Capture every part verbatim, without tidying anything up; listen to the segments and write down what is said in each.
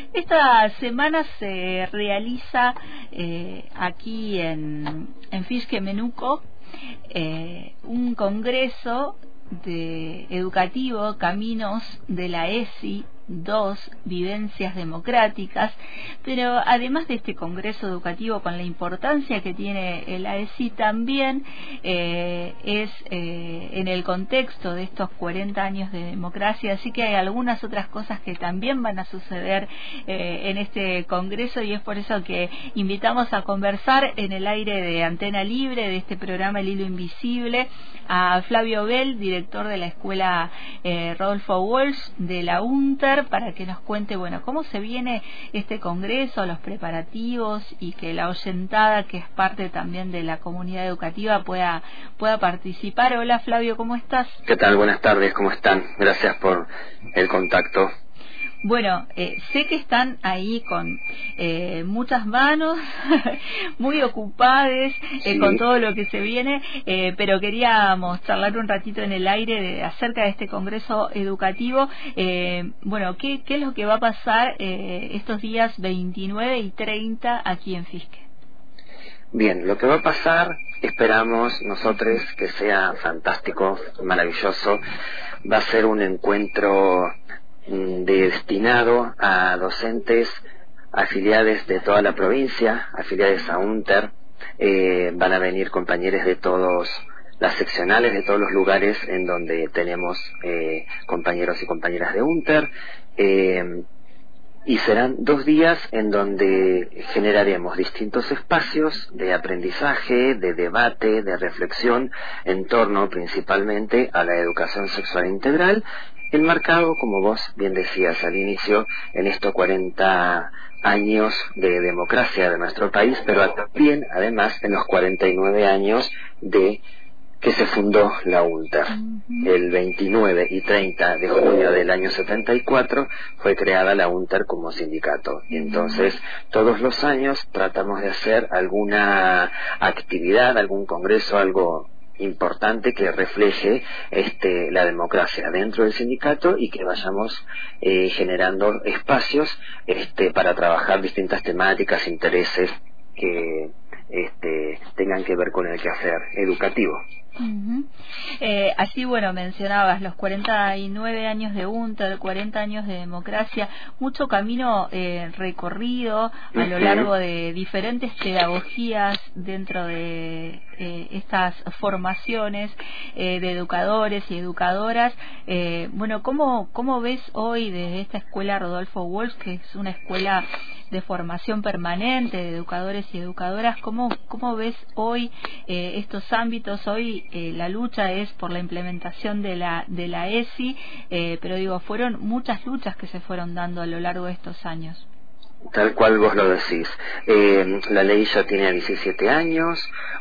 Esta semana se realiza eh, aquí en, en Fisque Menuco eh, un congreso de educativo, Caminos de la E S I dos, Vivencias Democráticas, pero además de este congreso educativo, con la importancia que tiene el A E S I, también eh, es eh, en el contexto de estos cuarenta años de democracia, así que hay algunas otras cosas que también van a suceder eh, en este congreso, y es por eso que invitamos a conversar en el aire de Antena Libre, de este programa El Hilo Invisible, a Flavio Bell, director de la Escuela eh, Rodolfo Walsh de la UNTER, para que nos cuente, bueno, cómo se viene este congreso, los preparativos, y que la oyentada, que es parte también de la comunidad educativa, pueda pueda participar. Hola Flavio, ¿cómo estás? ¿Qué tal? Buenas tardes, ¿cómo están? Gracias por el contacto. Bueno, eh, sé que están ahí con eh, muchas manos, muy ocupadas eh, Sí. con todo lo que se viene, eh, pero queríamos charlar un ratito en el aire de, acerca de este congreso educativo. Eh, bueno, ¿qué, ¿qué es lo que va a pasar eh, estos días veintinueve y treinta aquí en Fisque? Bien, lo que va a pasar, esperamos nosotros que sea fantástico, maravilloso. Va a ser un encuentro destinado a docentes, afiliados de toda la provincia, afiliados a UNTER. Eh, van a venir compañeros de todos las seccionales, de todos los lugares en donde tenemos eh, compañeros y compañeras de UNTER. Eh, y serán dos días en donde generaremos distintos espacios de aprendizaje, de debate, de reflexión en torno principalmente a la educación sexual integral, enmarcado, como vos bien decías al inicio, en estos cuarenta años de democracia de nuestro país, pero también, además, en los cuarenta y nueve años de que se fundó la UNTER. Uh-huh. El veintinueve y treinta de junio del año setenta y cuatro fue creada la UNTER como sindicato. Y entonces, todos los años tratamos de hacer alguna actividad, algún congreso, algo importante que refleje este la democracia dentro del sindicato, y que vayamos eh, generando espacios este para trabajar distintas temáticas, intereses que este tengan que ver con el quehacer educativo. Uh-huh. Eh, así, bueno, mencionabas los cuarenta y nueve años de UNTER, cuarenta años de democracia, mucho camino eh, recorrido a uh-huh. lo largo de diferentes pedagogías dentro de eh, estas formaciones eh, de educadores y educadoras. Eh, bueno, ¿cómo, ¿cómo ves hoy desde esta escuela Rodolfo Walsh, que es una escuela de formación permanente de educadores y educadoras, cómo, cómo ves hoy eh, estos ámbitos? Hoy eh, la lucha es por la implementación de la de la E S I, eh, pero digo, fueron muchas luchas que se fueron dando a lo largo de estos años. Tal cual vos lo decís. Eh, la ley ya tiene diecisiete años.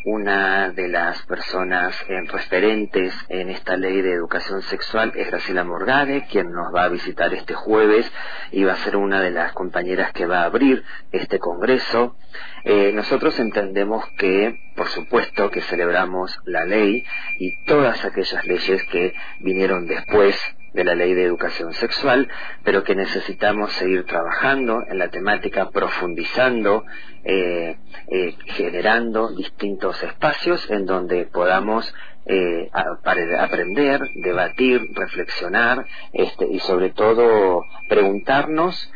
Una de las personas eh, referentes en esta ley de educación sexual es Graciela Morgade, quien nos va a visitar este jueves y va a ser una de las compañeras que va a abrir este congreso. Eh, nosotros entendemos que, por supuesto, que celebramos la ley y todas aquellas leyes que vinieron después de la ley de educación sexual, pero que necesitamos seguir trabajando en la temática, profundizando, eh, eh, generando distintos espacios en donde podamos eh, aprender, debatir, reflexionar, este, y sobre todo preguntarnos,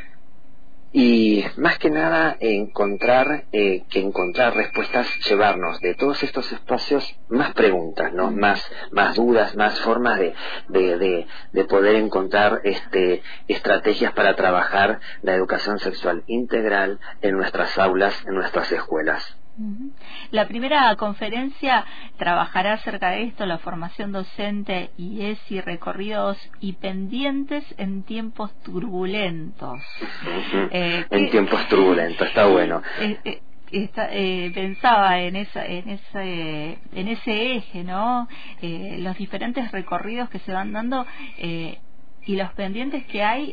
y más que nada encontrar eh, que encontrar respuestas, llevarnos de todos estos espacios más preguntas, no más más dudas, más formas de de de, de poder encontrar este estrategias para trabajar la educación sexual integral en nuestras aulas, en nuestras escuelas. La primera conferencia trabajará acerca de esto, la formación docente y E S I, recorridos y pendientes en tiempos turbulentos. Uh-huh. eh, en que, tiempos turbulentos, está bueno. Eh, eh, Esta, eh, pensaba en esa, en ese, en ese eje, ¿no? Eh, los diferentes recorridos que se van dando eh, y los pendientes que hay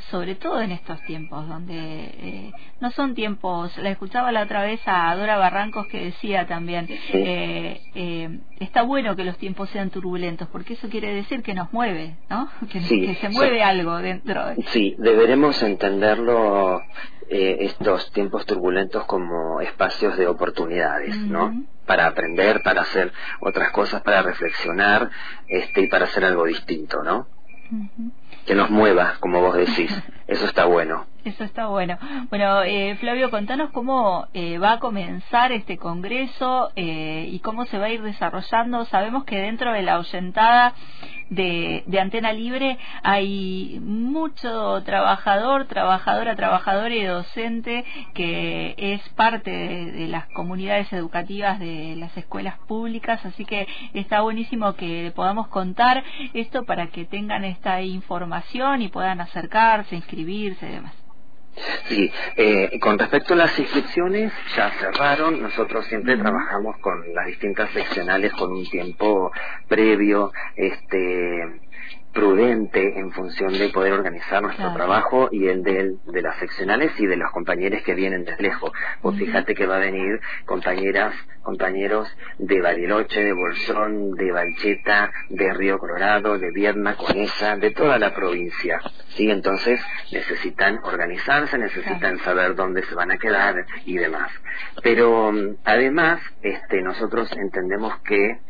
sobre todo en estos tiempos, donde eh, no son tiempos, la escuchaba la otra vez a Dora Barrancos que decía también, eh, eh, está bueno que los tiempos sean turbulentos, porque eso quiere decir que nos mueve, ¿no? Que, sí, que se mueve sí, algo dentro. Sí, deberemos entenderlo, eh, estos tiempos turbulentos como espacios de oportunidades, uh-huh. ¿no? Para aprender, para hacer otras cosas, para reflexionar, este, y para hacer algo distinto, ¿no? Uh-huh. Que nos mueva, como vos decís. Eso está bueno. Eso está bueno. Bueno, eh, Flavio, contanos cómo eh, va a comenzar este congreso eh, y cómo se va a ir desarrollando. Sabemos que dentro de la oyentada de, de Antena Libre hay mucho trabajador, trabajadora, trabajador y docente que es parte de, de las comunidades educativas de las escuelas públicas, así que está buenísimo que podamos contar esto para que tengan esta información y puedan acercarse, inscribirse y demás. Sí, eh, con respecto a las inscripciones, ya cerraron. Nosotros siempre uh-huh. trabajamos con las distintas seccionales con un tiempo previo, este prudente en función de poder organizar nuestro claro. trabajo y el de, de las seccionales y de los compañeros que vienen desde lejos. Pues uh-huh. fíjate que va a venir compañeras, compañeros de Bariloche, de Bolsón, de Valcheta, de Río Colorado, de Viedma, Conesa, de toda la provincia. Sí, entonces necesitan organizarse, necesitan claro. saber dónde se van a quedar y demás. Pero además, este, nosotros entendemos que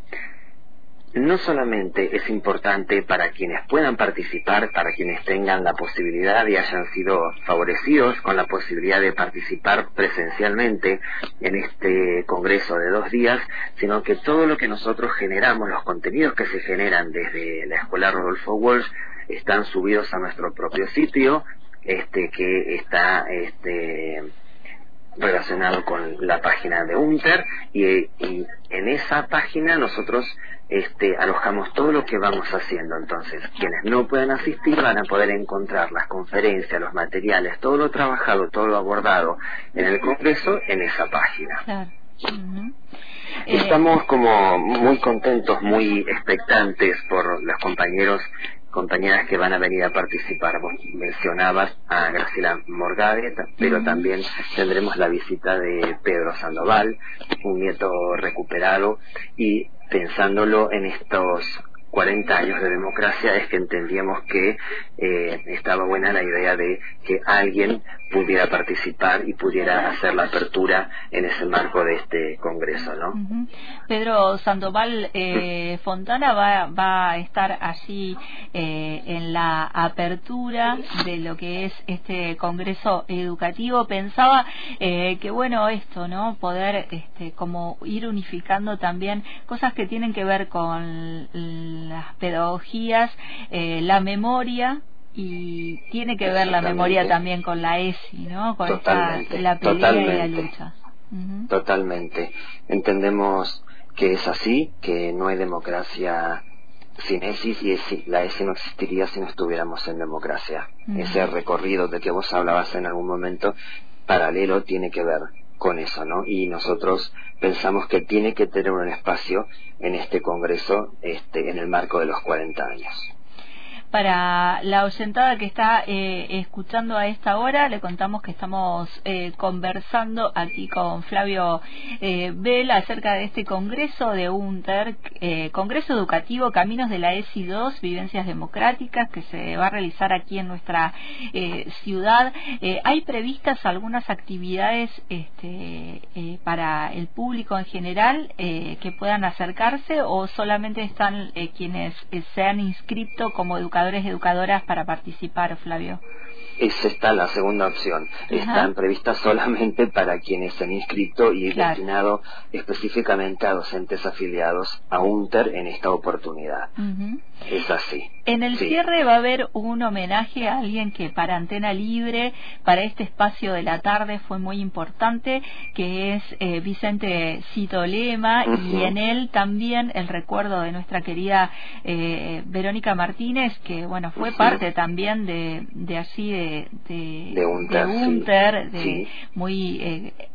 no solamente es importante para quienes puedan participar, para quienes tengan la posibilidad y hayan sido favorecidos con la posibilidad de participar presencialmente en este congreso de dos días, sino que todo lo que nosotros generamos, los contenidos que se generan desde la Escuela Rodolfo Walsh, están subidos a nuestro propio sitio, este que está este relacionado con la página de UNTER, y, y en esa página nosotros este alojamos todo lo que vamos haciendo. Entonces, quienes no puedan asistir van a poder encontrar las conferencias, los materiales, todo lo trabajado, todo lo abordado en el congreso en esa página. Claro. Uh-huh. Estamos como muy contentos, muy expectantes por los compañeros compañeras que van a venir a participar. Vos mencionabas a Graciela Morgade, pero uh-huh. también tendremos la visita de Pedro Sandoval, un nieto recuperado, y pensándolo en estos cuarenta años de democracia es que entendíamos que eh, estaba buena la idea de que alguien pudiera participar y pudiera hacer la apertura en ese marco de este congreso, ¿no? Uh-huh. Pedro Sandoval eh, Fontana va, va a estar allí eh, en la apertura de lo que es este congreso educativo. Pensaba eh, que bueno esto, ¿no? Poder este, como ir unificando también cosas que tienen que ver con las pedagogías, eh, la memoria, y tiene que ver la memoria también con la E S I, ¿no? Con totalmente, esta, la pelea totalmente, y la lucha. Uh-huh. Totalmente. Entendemos que es así, que no hay democracia sin E S I, y la E S I no existiría si no estuviéramos en democracia. Uh-huh. Ese recorrido de que vos hablabas en algún momento paralelo tiene que ver con eso, ¿no? Y nosotros pensamos que tiene que tener un espacio en este congreso, este, en el marco de los cuarenta años. Para la oyentada que está eh, escuchando a esta hora, le contamos que estamos eh, conversando aquí con Flavio eh, Bell acerca de este congreso de UNTER, eh, Congreso Educativo Caminos de la E S I dos, Vivencias Democráticas, que se va a realizar aquí en nuestra eh, ciudad. Eh, ¿Hay previstas algunas actividades este, eh, para el público en general eh, que puedan acercarse, o solamente están eh, quienes eh, se han inscrito como educadores y educadoras para participar, Flavio? Es esta la segunda opción. Ajá. Están previstas solamente para quienes se han inscrito y claro. destinado específicamente a docentes afiliados a UNTER en esta oportunidad. Uh-huh. Es así. En el sí. cierre va a haber un homenaje a alguien que para Antena Libre, para este espacio de la tarde, fue muy importante, que es eh, Vicente Cito Lema, uh-huh. y en él también el recuerdo de nuestra querida eh, Verónica Martínez, que bueno fue uh-huh. parte también de, de así de de, de UNTER, de, UNTER, sí. de sí. muy eh,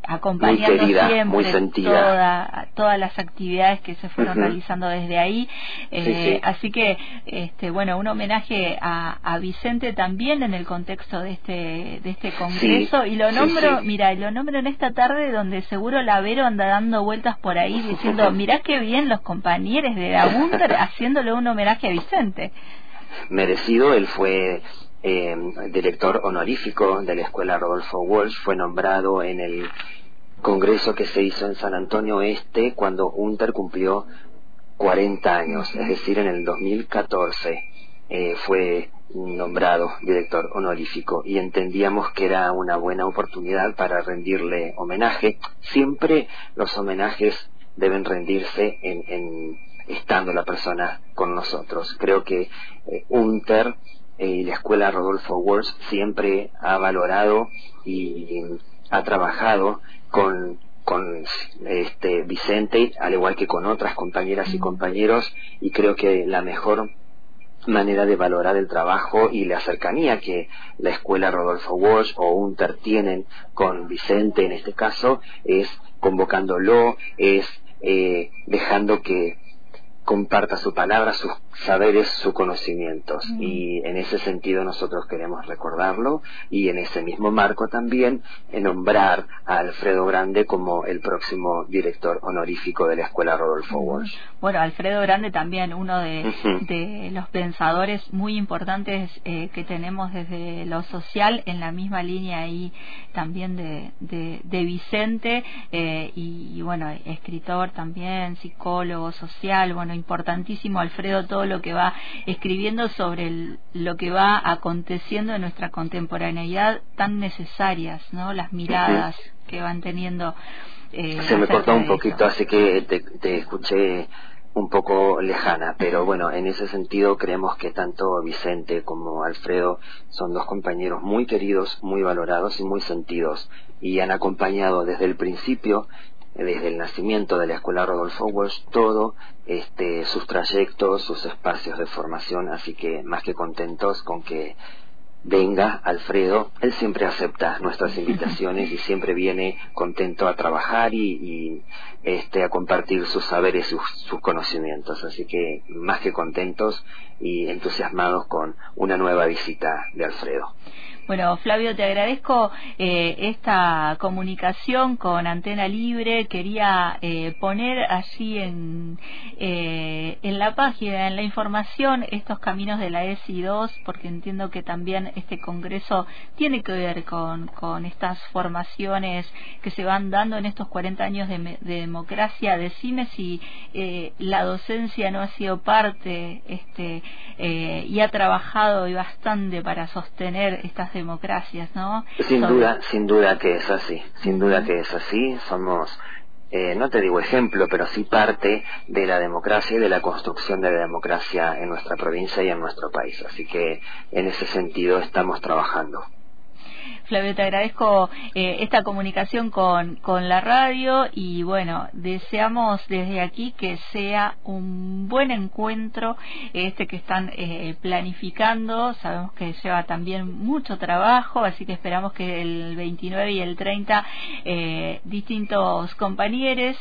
acompañando muy querida, siempre muy sentida. Toda, todas las actividades que se fueron uh-huh. realizando desde ahí. Eh, sí, sí. Así que, este, bueno, un homenaje a, a Vicente también en el contexto de este de este congreso. Sí, y lo nombro, sí, sí. mira, lo nombro en esta tarde donde seguro la Vero anda dando vueltas por ahí diciendo, mirá qué bien los compañeros de la UNTER haciéndole un homenaje a Vicente. Merecido, él fue eh, director honorífico de la Escuela Rodolfo Walsh, fue nombrado en el congreso que se hizo en San Antonio Este cuando UNTER cumplió cuarenta años, es decir, en el dos mil catorce eh, fue nombrado director honorífico y entendíamos que era una buena oportunidad para rendirle homenaje. Siempre los homenajes deben rendirse en, en estando la persona con nosotros. Creo que eh, UNTER eh, y la Escuela Rodolfo Walsh siempre ha valorado y, y ha trabajado con con este Vicente, al igual que con otras compañeras y compañeros, y creo que la mejor manera de valorar el trabajo y la cercanía que la Escuela Rodolfo Walsh o UNTER tienen con Vicente en este caso es convocándolo, es eh, dejando que comparta su palabra, sus saberes, sus conocimientos. Mm. Y en ese sentido nosotros queremos recordarlo y en ese mismo marco también nombrar a Alfredo Grande como el próximo director honorífico de la Escuela Rodolfo mm. Walsh. Bueno, Alfredo Grande también, uno de, uh-huh. de los pensadores muy importantes eh, que tenemos desde lo social, en la misma línea ahí también de, de, de Vicente, eh, y, y bueno, escritor también, psicólogo social, bueno, importantísimo Alfredo, todo lo que va escribiendo sobre el, lo que va aconteciendo en nuestra contemporaneidad, tan necesarias, ¿no? Las miradas uh-huh. que van teniendo. Eh, Se me cortó un poquito, así que te, te escuché un poco lejana, pero bueno, en ese sentido creemos que tanto Vicente como Alfredo son dos compañeros muy queridos, muy valorados y muy sentidos, y han acompañado desde el principio, desde el nacimiento de la Escuela Rodolfo Walsh, todo este, sus trayectos, sus espacios de formación, así que más que contentos con que venga Alfredo. Él siempre acepta nuestras invitaciones y siempre viene contento a trabajar y, y este, a compartir sus saberes, sus, sus conocimientos, así que más que contentos y entusiasmados con una nueva visita de Alfredo. Bueno, Flavio, te agradezco eh, esta comunicación con Antena Libre. Quería eh, poner allí en, eh, en la página, en la información, estos caminos de la E S I dos, porque entiendo que también este congreso tiene que ver con, con estas formaciones que se van dando en estos cuarenta años de, de democracia. Decime si eh, la docencia no ha sido parte este, eh, y ha trabajado y bastante para sostener estas democracias, ¿no? Sin Sobre... duda, sin duda que es así, sin duda que es así. Somos, eh, no te digo ejemplo, pero sí parte de la democracia y de la construcción de la democracia en nuestra provincia y en nuestro país. Así que en ese sentido estamos trabajando. Flavio, te agradezco eh, esta comunicación con, con la radio y bueno, deseamos desde aquí que sea un buen encuentro este que están eh, planificando. Sabemos que lleva también mucho trabajo, así que esperamos que el veintinueve y el treinta eh, distintos compañeros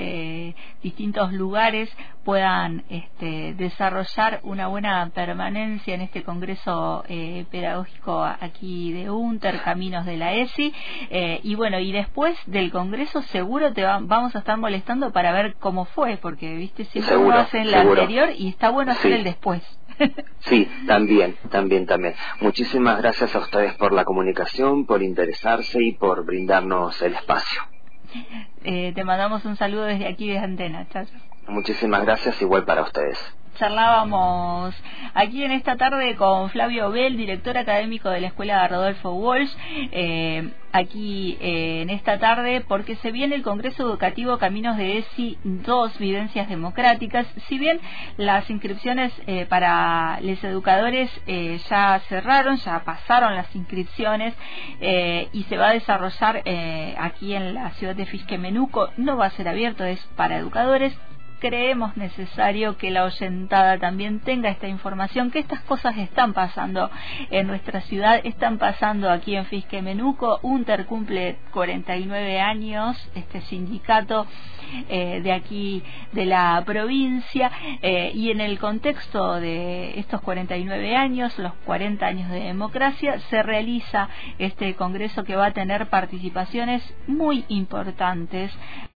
de distintos lugares puedan este, desarrollar una buena permanencia en este congreso eh, pedagógico aquí de UNTER, Caminos de la E S I, eh, y bueno, y después del congreso seguro te va, vamos a estar molestando para ver cómo fue, porque viste, siempre seguro, uno hace en la seguro. anterior y está bueno hacer sí. el después. Sí, también, también, también. Muchísimas gracias a ustedes por la comunicación, por interesarse y por brindarnos el espacio. Eh, te mandamos un saludo desde aquí, desde Antena. Chao. Muchísimas gracias, igual para ustedes. Charlábamos aquí en esta tarde con Flavio Bell, director académico de la Escuela Rodolfo Walsh, eh, aquí eh, en esta tarde porque se viene el Congreso Educativo Caminos de E S I dos, Vivencias Democráticas. Si bien las inscripciones eh, para los educadores eh, ya cerraron, ya pasaron las inscripciones eh, y se va a desarrollar eh, aquí en la ciudad de Fisquemenuco, no va a ser abierto, es para educadores. creemos necesario que la oyentada también tenga esta información, que estas cosas están pasando en nuestra ciudad, están pasando aquí en Fisquemenuco. UNTER cumple cuarenta y nueve años, este sindicato eh, de aquí de la provincia, eh, y en el contexto de estos cuarenta y nueve años, los cuarenta años de democracia, se realiza este congreso que va a tener participaciones muy importantes